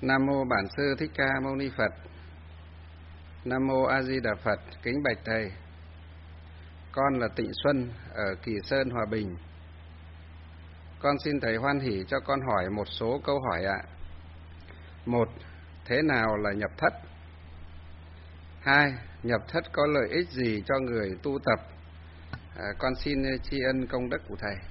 Nam mô Bản Sư Thích Ca Mâu Ni Phật. Nam mô A Di Đà Phật. Kính bạch thầy, con là Tịnh Xuân ở Kỳ Sơn, Hòa Bình. Con xin thầy hoan hỷ cho con hỏi một số câu hỏi ạ. 1. Thế nào là nhập thất? 2. Nhập thất có lợi ích gì cho người tu tập? Con xin tri ân công đức của thầy.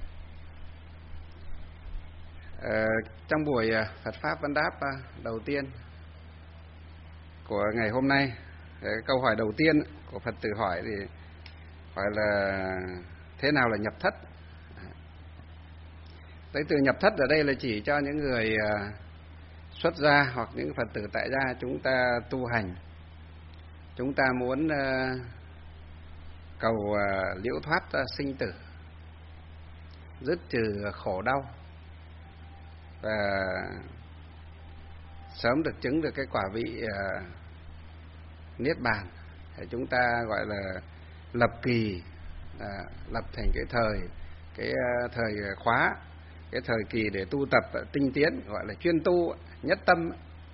Trong buổi Phật Pháp Vấn Đáp đầu tiên của ngày hôm nay, câu hỏi đầu tiên của Phật tử hỏi thì hỏi là thế nào là nhập thất? Tới từ nhập thất ở đây là chỉ cho những người xuất gia hoặc những Phật tử tại gia chúng ta tu hành, chúng ta muốn cầu liễu thoát sinh tử, dứt trừ khổ đau và sớm được chứng được cái quả vị niết bàn. Thì chúng ta gọi là lập kỳ, lập thành cái thời khóa, cái thời kỳ để tu tập tinh tiến, gọi là chuyên tu, nhất tâm,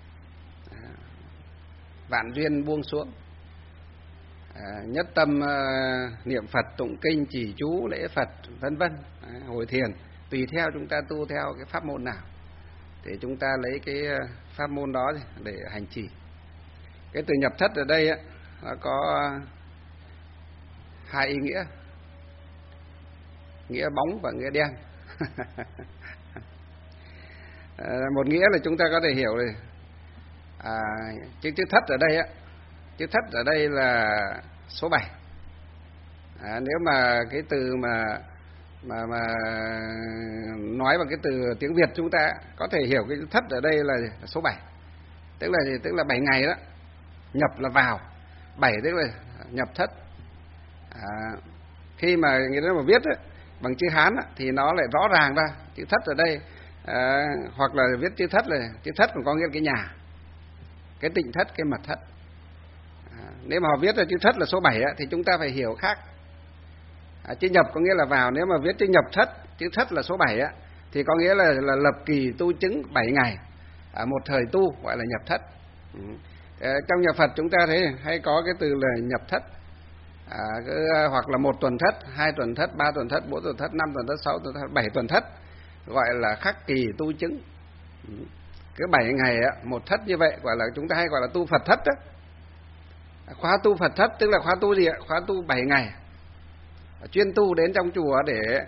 vạn duyên buông xuống, nhất tâm niệm Phật, tụng kinh, trì chú, lễ Phật, vân vân, hồi thiền, tùy theo chúng ta tu theo cái pháp môn nào thì chúng ta lấy cái pháp môn đó để hành trì. Cái từ nhập thất ở đây nó có hai ý nghĩa, nghĩa bóng và nghĩa đen. Một nghĩa là chúng ta có thể hiểu rồi, chữ thất ở đây chữ thất ở đây là số 7. Nếu mà cái từ mà nói bằng cái từ tiếng Việt chúng ta có thể hiểu cái thất ở đây là số 7, tức là 7 ngày đó. Nhập là vào, 7 tức là nhập thất. Khi mà người ta mà viết bằng chữ Hán thì nó lại rõ ràng ra chữ thất ở đây, hoặc là viết chữ thất còn có nghĩa là cái nhà, cái tịnh thất, cái mật thất. Nếu mà họ viết ra chữ thất là số 7 thì chúng ta phải hiểu khác. Chữ nhập có nghĩa là vào. Nếu mà viết chữ nhập thất, chữ thất là số 7 thì có nghĩa là lập kỳ tu chứng 7 ngày, một thời tu gọi là nhập thất. Trong nhà Phật chúng ta thấy hay có cái từ là nhập thất, hoặc là 1 tuần thất, 2 tuần thất, 3 tuần thất, 4 tuần thất, 5 tuần thất, 6 tuần thất, 7 tuần thất, gọi là khắc kỳ tu chứng. Cứ 7 ngày một thất như vậy gọi là chúng ta hay gọi là tu Phật thất đó. Khóa tu Phật thất tức là khóa tu gì ạ? Khóa tu 7 ngày, chuyên tu đến trong chùa để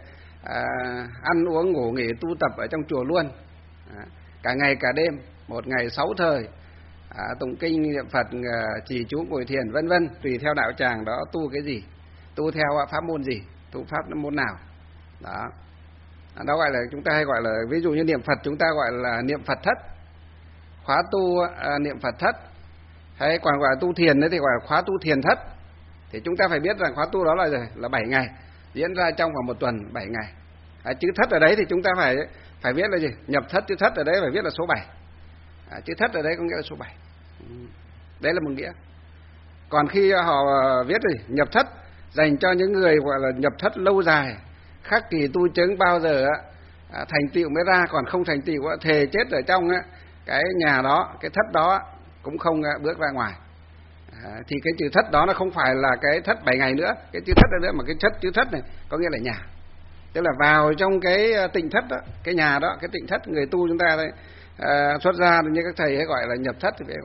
ăn uống ngủ nghỉ tu tập ở trong chùa luôn, cả ngày cả đêm, một ngày 6 thời, tụng kinh niệm Phật, trì chú ngồi thiền vân vân, tùy theo đạo tràng đó tu cái gì, tu theo pháp môn gì, tu pháp môn nào đó. Đó gọi là chúng ta hay gọi là, ví dụ như niệm Phật chúng ta gọi là niệm Phật thất, khóa tu niệm Phật thất. Hay còn gọi là tu thiền thì gọi là khóa tu thiền thất. Thì chúng ta phải biết rằng khóa tu đó là 7 ngày, diễn ra trong vòng 1 tuần 7 ngày. Chữ thất ở đấy thì chúng ta phải viết là gì? Nhập thất, chữ thất ở đấy phải viết là số 7. Chữ thất ở đấy có nghĩa là số 7. Đấy là một nghĩa. Còn khi họ viết thì nhập thất dành cho những người gọi là nhập thất lâu dài, khắc kỳ tu chứng bao giờ thành tựu mới ra, còn không thành tựu thề chết ở trong cái nhà đó, cái thất đó cũng không bước ra ngoài. Thì cái chữ thất đó nó không phải là cái thất 7 ngày nữa, cái chữ thất đó nữa, mà cái chữ thất này có nghĩa là nhà, tức là vào trong cái tịnh thất đó, cái nhà đó, cái tịnh thất. Người tu chúng ta đây xuất gia như các thầy hay gọi là nhập thất thì phải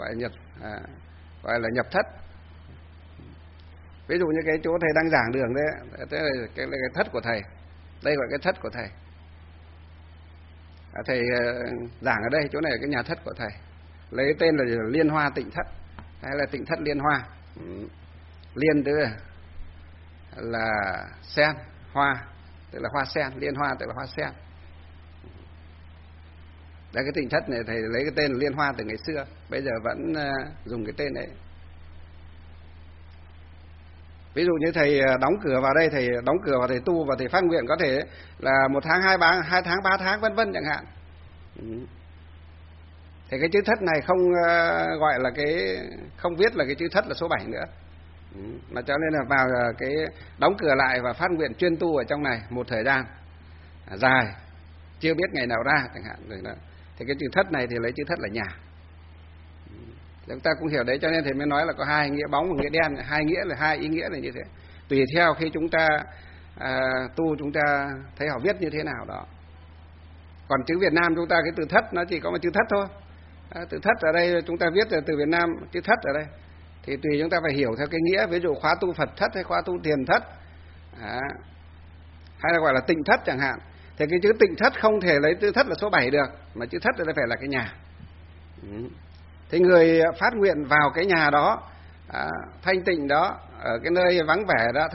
gọi là nhập thất. Ví dụ như cái chỗ thầy đang giảng đường đấy, thế là cái thất của thầy, đây gọi cái thất của thầy. Thầy giảng ở đây, chỗ này là cái nhà thất của thầy, lấy tên là Liên Hoa Tịnh Thất hay là Tịnh Thất Liên Hoa. Liên tức là sen, hoa tức là hoa sen, liên hoa tức là hoa sen. Đây cái tịnh thất này thầy lấy cái tên là Liên Hoa từ ngày xưa, bây giờ vẫn dùng cái tên đấy. Ví dụ như thầy đóng cửa vào đây, thầy đóng cửa vào thầy tu và thầy phát nguyện có thể là 1 tháng, 2 tháng, 3 tháng vân vân chẳng hạn. Thì cái chữ thất này không gọi là không viết là cái chữ thất là số 7 nữa. Mà cho nên là vào cái đóng cửa lại và phát nguyện chuyên tu ở trong này một thời gian dài, chưa biết ngày nào ra chẳng hạn rồi đó. Thì cái chữ thất này thì lấy chữ thất là nhà. Chúng ta cũng hiểu đấy, cho nên thầy mới nói là có hai nghĩa bóng và nghĩa đen, hai nghĩa là hai ý nghĩa là như thế. Tùy theo khi chúng ta tu, chúng ta thấy họ viết như thế nào đó. Còn chữ Việt Nam chúng ta cái từ thất nó chỉ có một chữ thất thôi. Từ thất ở đây chúng ta viết là từ Việt Nam chữ thất ở đây. Thì tùy chúng ta phải hiểu theo cái nghĩa, ví dụ khóa tu Phật thất hay khóa tu Thiền thất, hay là gọi là tịnh thất chẳng hạn. Thì cái chữ tịnh thất không thể lấy chữ thất là số 7 được, mà chữ thất ở đây phải là cái nhà. Thì người phát nguyện vào cái nhà đó, thanh tịnh đó, ở cái nơi vắng vẻ đó,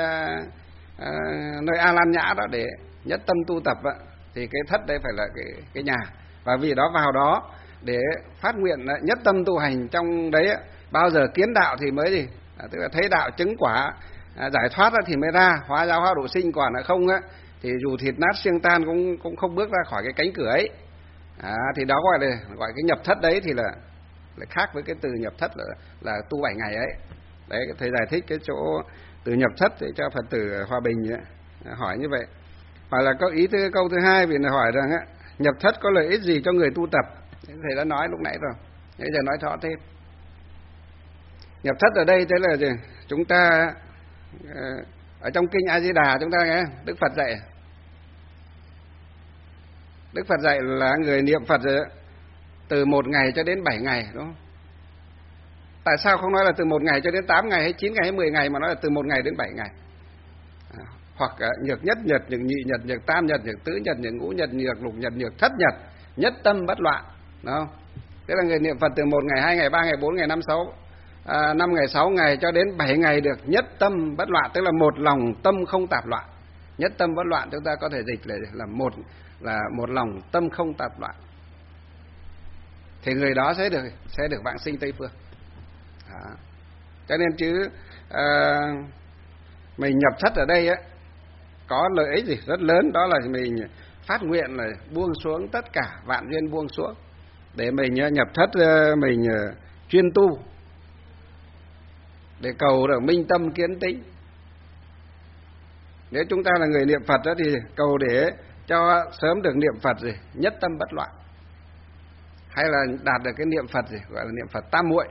nơi A Lan Nhã đó để nhất tâm tu tập đó, thì cái thất đây phải là cái nhà. Và vì đó vào đó để phát nguyện nhất tâm tu hành trong đấy, bao giờ kiến đạo thì mới gì, tức là thấy đạo chứng quả, giải thoát ra thì mới ra, hóa giáo hóa độ sinh, còn là không á thì dù thịt nát xương tan cũng không bước ra khỏi cái cánh cửa ấy. Thì đó gọi cái nhập thất đấy thì là khác với cái từ nhập thất là tu 7 ngày ấy. Đấy, thầy giải thích cái chỗ từ nhập thất để cho Phật tử Hòa Bình ấy, hỏi như vậy. Hoặc là câu thứ hai vì là hỏi rằng nhập thất có lợi ích gì cho người tu tập. Thầy đã nói lúc nãy rồi, bây giờ nói rõ thêm. Nhập thất ở đây thế là gì? Chúng ta ở trong kinh A Di Đà chúng ta nghe Đức Phật dạy. Đức Phật dạy là người niệm Phật từ 1 ngày cho đến 7 ngày, đúng không? Tại sao không nói là từ 1 ngày cho đến 8 ngày hay 9 ngày hay 10 ngày mà nói là từ 1 ngày đến 7 ngày? Hoặc nhược nhất nhật, nhược nhị nhật, nhược tam nhật, nhược tứ nhật, nhược ngũ nhật, nhược lục nhật, nhược thất nhật, nhất tâm bất loạn, đúng không? Thế là người niệm Phật từ 1 ngày, 2 ngày, 3 ngày, 4 ngày, 5 ngày, 6 ngày cho đến 7 ngày được nhất tâm bất loạn, tức là một lòng tâm không tạp loạn. Nhất tâm bất loạn chúng ta có thể dịch là một lòng tâm không tạp loạn. Thì người đó sẽ được vãng sinh Tây phương. Đó. Cho nên mình nhập thất ở đây có lợi ích gì rất lớn, đó là mình phát nguyện là buông xuống tất cả vạn duyên, buông xuống để mình nhập thất, mình chuyên tu để cầu được minh tâm kiến tĩnh. Nếu chúng ta là người niệm Phật đó thì cầu để cho sớm được niệm Phật gì nhất tâm bất loạn, hay là đạt được cái niệm Phật gì gọi là niệm Phật tam muội.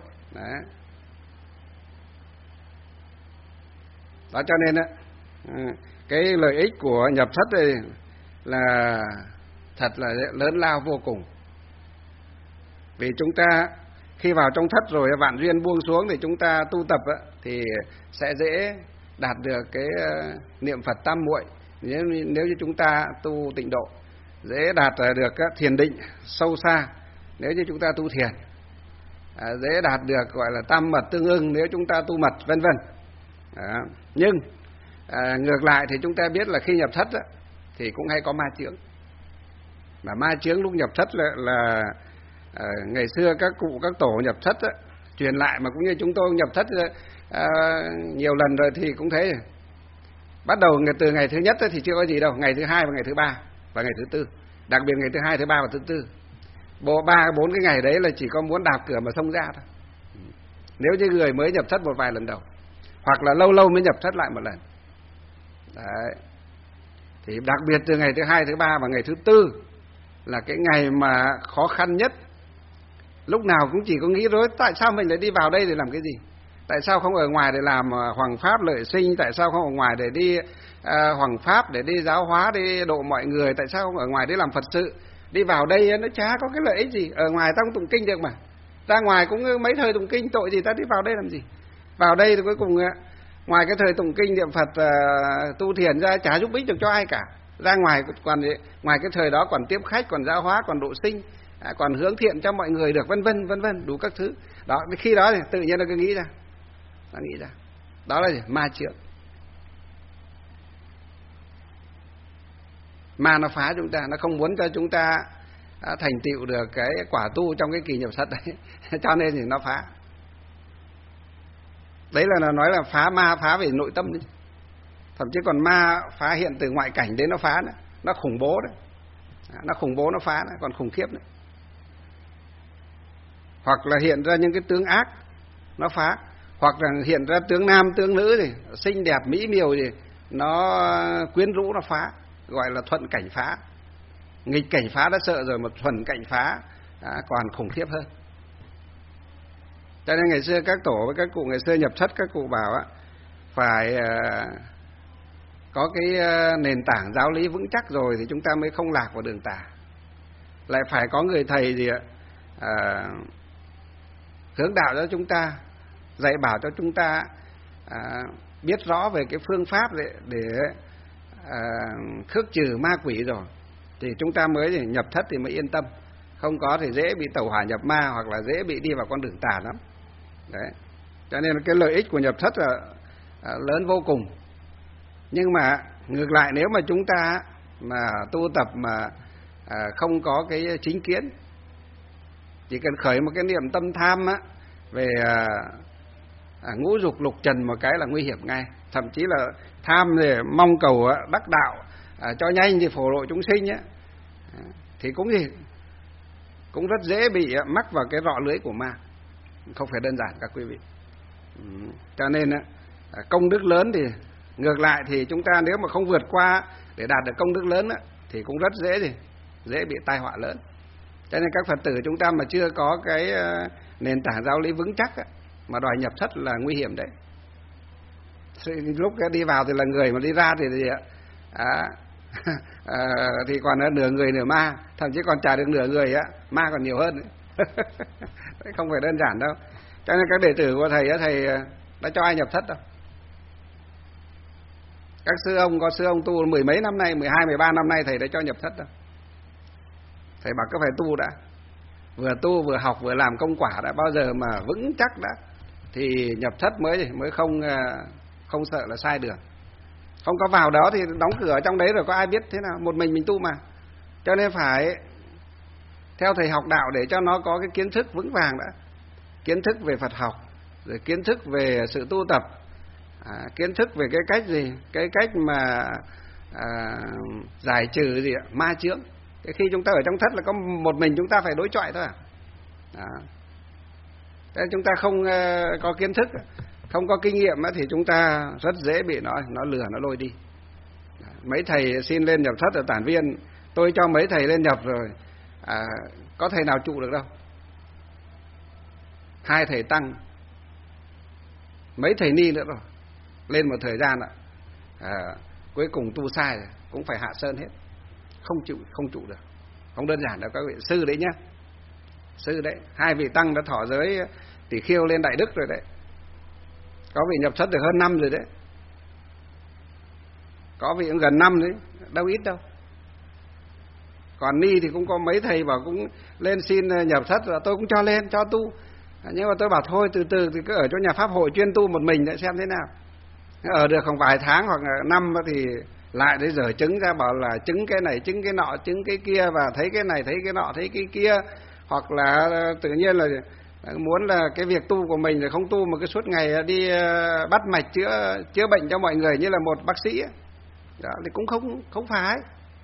Đó cho nên cái lợi ích của nhập thất đây là thật là lớn lao vô cùng. Vì chúng ta khi vào trong thất rồi vạn duyên buông xuống thì chúng ta tu tập thì sẽ dễ đạt được cái niệm Phật tam muội. Nếu như chúng ta tu tịnh độ, dễ đạt được các thiền định sâu xa nếu như chúng ta tu thiền, dễ đạt được gọi là tam mật tương ưng nếu chúng ta tu mật, vân vân. Nhưng ngược lại thì chúng ta biết là khi nhập thất thì cũng hay có ma chướng. Mà ma chướng lúc nhập thất là ngày xưa các cụ các tổ nhập thất truyền lại, mà cũng như chúng tôi nhập thất nhiều lần rồi thì cũng thấy. Bắt đầu từ ngày thứ nhất thì chưa có gì đâu, ngày thứ hai và ngày thứ ba và ngày thứ tư, đặc biệt ngày thứ hai, thứ ba và thứ tư, 3-4 cái ngày đấy là chỉ có muốn đạp cửa mà xông ra thôi. Nếu như người mới nhập thất một vài lần đầu, hoặc là lâu lâu mới nhập thất lại một lần. Đấy. Thì đặc biệt từ ngày thứ hai, thứ ba và ngày thứ tư là cái ngày mà khó khăn nhất. Lúc nào cũng chỉ có nghĩ rối, tại sao mình lại đi vào đây để làm cái gì? Tại sao không ở ngoài để làm hoằng pháp lợi sinh? Tại sao không ở ngoài để đi hoằng pháp, để đi giáo hóa, đi độ mọi người? Tại sao không ở ngoài để làm Phật sự? Đi vào đây nó chả có cái lợi ích gì. Ở ngoài ta không tụng kinh được mà. Ra ngoài cũng mấy thời tụng kinh, tội gì ta đi vào đây làm gì? Vào đây thì cuối cùng ngoài cái thời tụng kinh niệm Phật tu thiền ra chả giúp ích được cho ai cả. Ra ngoài còn ngoài cái thời đó còn tiếp khách, còn giáo hóa, còn độ sinh, còn hướng thiện cho mọi người được, vân vân, đủ các thứ. Đó, khi đó thì tự nhiên nó cứ nghĩ ra. Đó là gì? Ma chướng. Ma nó phá chúng ta, nó không muốn cho chúng ta thành tựu được cái quả tu trong cái kỳ nhập thất đấy. Cho nên thì nó phá. Đấy là nó nói là phá ma, phá về nội tâm đấy. Thậm chí còn ma phá hiện từ ngoại cảnh đến nó phá nữa. Nó khủng bố đấy. Nó khủng bố nó phá nữa, còn khủng khiếp nữa. Hoặc là hiện ra những cái tướng ác nó phá, hoặc là hiện ra tướng nam tướng nữ thì xinh đẹp mỹ miều thì nó quyến rũ nó phá, gọi là thuận cảnh phá. Nghịch cảnh phá đã sợ rồi, mà thuận cảnh phá còn khủng khiếp hơn. Cho nên ngày xưa các tổ với các cụ ngày xưa nhập thất, các cụ bảo á, phải có cái nền tảng giáo lý vững chắc rồi thì chúng ta mới không lạc vào đường tà. Lại phải có người thầy gì ạ, hướng đạo cho chúng ta, dạy bảo cho chúng ta biết rõ về cái phương pháp để khước trừ ma quỷ rồi thì chúng ta mới nhập thất thì mới yên tâm. Không có thì dễ bị tẩu hỏa nhập ma, hoặc là dễ bị đi vào con đường tà lắm. Đấy. Cho nên cái lợi ích của nhập thất là lớn vô cùng. Nhưng mà ngược lại, nếu mà chúng ta mà tu tập mà không có cái chính kiến, chỉ cần khởi một cái niệm tâm tham á, về ngũ dục lục trần một cái là nguy hiểm ngay. Thậm chí là tham để mong cầu đắc đạo cho nhanh thì phổ lộ chúng sinh á, thì cũng rất dễ bị mắc vào cái rọ lưới của ma. Không phải đơn giản các quý vị. Cho nên công đức lớn thì ngược lại thì chúng ta nếu mà không vượt qua để đạt được công đức lớn thì cũng rất dễ bị tai họa lớn. Cho nên các Phật tử chúng ta mà chưa có cái nền tảng giáo lý vững chắc mà đòi nhập thất là nguy hiểm đấy. Lúc đi vào thì là người, mà đi ra thì gì ạ? Thì còn nửa người nửa ma, thậm chí còn trả được nửa người á, ma còn nhiều hơn. Không phải đơn giản đâu. Cho nên các đệ tử của thầy đã cho ai nhập thất đâu. Các sư ông, có sư ông tu mười mấy năm nay, 12, 13 năm nay thầy đã cho nhập thất đâu. Thầy bảo cứ phải tu đã, vừa tu vừa học vừa làm công quả đã, bao giờ mà vững chắc đã thì nhập thất mới không sợ là sai đường. Không có vào đó thì đóng cửa ở trong đấy rồi có ai biết thế nào, một mình tu mà. Cho nên phải theo thầy học đạo để cho nó có cái kiến thức vững vàng đã. Kiến thức về Phật học, rồi kiến thức về sự tu tập, kiến thức về cái cách gì, cái cách mà giải trừ gì ạ, ma chướng. Cái khi chúng ta ở trong thất là có một mình chúng ta phải đối chọi thôi Thế chúng ta không có kiến thức, không có kinh nghiệm thì chúng ta rất dễ bị nó lừa, nó lôi đi. Mấy thầy xin lên nhập thất ở Tản Viên, tôi cho mấy thầy lên nhập rồi, có thầy nào trụ được đâu. 2 thầy tăng, mấy thầy ni nữa rồi, lên một thời gian cuối cùng tu sai rồi, cũng phải hạ sơn hết, không trụ được. Không đơn giản đâu các vị. Sư đấy nhá, sư đấy, 2 vị tăng đã thọ giới Tỷ Khiêu lên Đại Đức rồi đấy, có vị nhập thất được hơn năm rồi đấy, có vị cũng gần năm đấy, đâu ít đâu. Còn ni thì cũng có mấy thầy bảo cũng lên xin nhập thất rồi, tôi cũng cho lên, cho tu. Nhưng mà tôi bảo thôi từ từ thì cứ ở chỗ nhà pháp hội chuyên tu một mình để xem thế nào. Ở được không vài tháng hoặc là năm thì lại đấy dở chứng ra, bảo là chứng cái này, chứng cái nọ, chứng cái kia, và thấy cái này, thấy cái nọ, thấy cái kia. Hoặc là tự nhiên là muốn là cái việc tu của mình là không tu mà cứ suốt ngày đi bắt mạch chữa bệnh cho mọi người như là một bác sĩ. Đó, thì cũng không phải.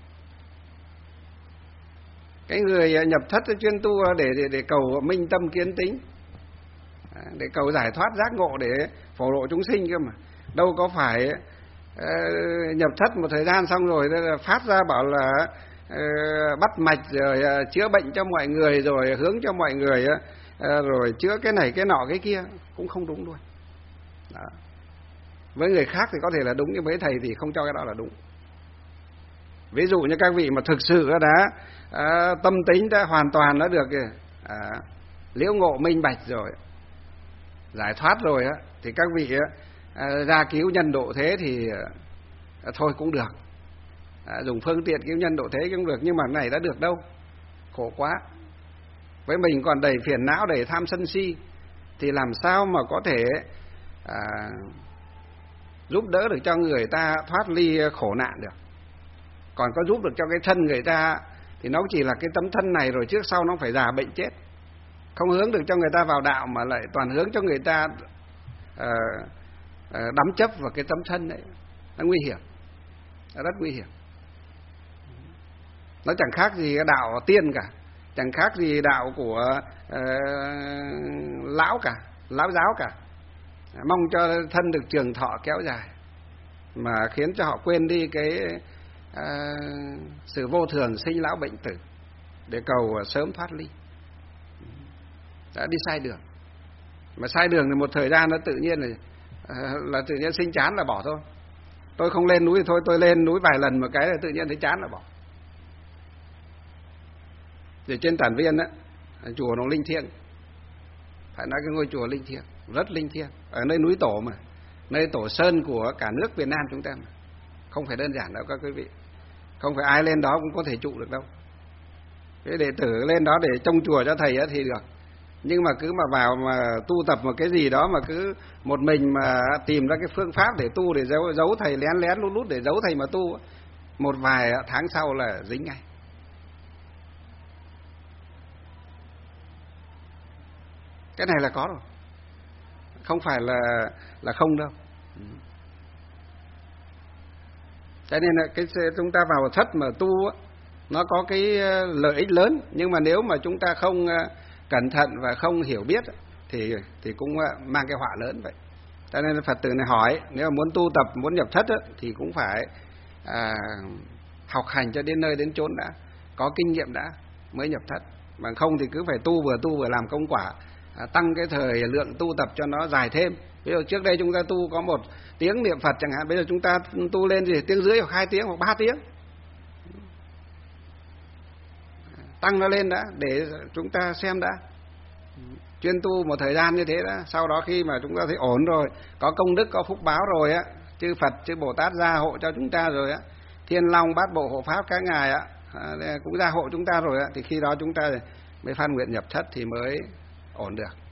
Cái người nhập thất chuyên tu để cầu minh tâm kiến tính, để cầu giải thoát giác ngộ, để phổ lộ chúng sinh cơ mà. Đâu có phải nhập thất một thời gian xong rồi phát ra bảo là bắt mạch rồi chữa bệnh cho mọi người, rồi hướng cho mọi người, rồi chữa cái này cái nọ cái kia, cũng không đúng luôn. Đó. Với người khác thì có thể là đúng, nhưng với thầy thì không cho cái đó là đúng. Ví dụ như các vị mà thực sự đã tâm tính đã hoàn toàn đã được liễu ngộ minh bạch rồi, giải thoát rồi thì các vị ra cứu nhân độ thế thì thôi cũng được, dùng phương tiện cứu nhân độ thế cũng được. Nhưng mà này đã được đâu, khổ quá. Với mình còn đầy phiền não, đầy tham sân si thì làm sao mà có thể giúp đỡ được cho người ta thoát ly khổ nạn được. Còn có giúp được cho cái thân người ta thì nó chỉ là cái tấm thân này, rồi trước sau nó phải già bệnh chết. Không hướng được cho người ta vào đạo mà lại toàn hướng cho người ta đắm chấp vào cái tấm thân đấy. Nó nguy hiểm, nó rất nguy hiểm. Nó chẳng khác gì cái đạo tiên cả, chẳng khác gì đạo của lão cả, lão giáo cả. Mong cho thân được trường thọ kéo dài, mà khiến cho họ quên đi cái sự vô thường sinh lão bệnh tử để cầu sớm thoát ly. Đã đi sai đường. Mà sai đường thì một thời gian nó tự nhiên là tự nhiên sinh chán là bỏ thôi. Tôi không lên núi thì thôi, tôi lên núi vài lần một cái là tự nhiên thấy chán là bỏ. Thì trên Tản Viên á, chùa nó linh thiêng, phải nói cái ngôi chùa linh thiêng, rất linh thiêng, ở nơi núi tổ mà, nơi tổ sơn của cả nước Việt Nam chúng ta mà. Không phải đơn giản đâu các quý vị, không phải ai lên đó cũng có thể trụ được đâu. Cái đệ tử lên đó để trông chùa cho thầy thì được, nhưng mà cứ mà vào mà tu tập một cái gì đó mà cứ một mình mà tìm ra cái phương pháp để tu, để giấu thầy, lén lén lút lút để giấu thầy mà tu, một vài tháng sau là dính ngay. Cái này là có rồi, không phải là không đâu. Cho nên là chúng ta vào thất mà tu á, nó có cái lợi ích lớn, nhưng mà nếu mà chúng ta không cẩn thận và không hiểu biết thì cũng mang cái họa lớn vậy. Cho nên Phật tử này hỏi, nếu mà muốn tu tập, muốn nhập thất thì cũng phải học hành cho đến nơi đến chốn đã, có kinh nghiệm đã mới nhập thất. Bằng không thì cứ phải tu vừa làm công quả, tăng cái thời lượng tu tập cho nó dài thêm. Ví dụ trước đây chúng ta tu có 1 tiếng niệm Phật chẳng hạn, bây giờ chúng ta tu lên thì 1,5 tiếng hoặc 2 tiếng hoặc 3 tiếng. Tăng nó lên đã để chúng ta xem đã. Chuyên tu một thời gian như thế đã, sau đó khi mà chúng ta thấy ổn rồi, có công đức, có phúc báo rồi á, chư Phật, chư Bồ Tát gia hộ cho chúng ta rồi á, Thiên Long, Bát Bộ hộ pháp các ngài cũng gia hộ chúng ta rồi á, thì khi đó chúng ta mới phát nguyện nhập thất thì mới ổn được.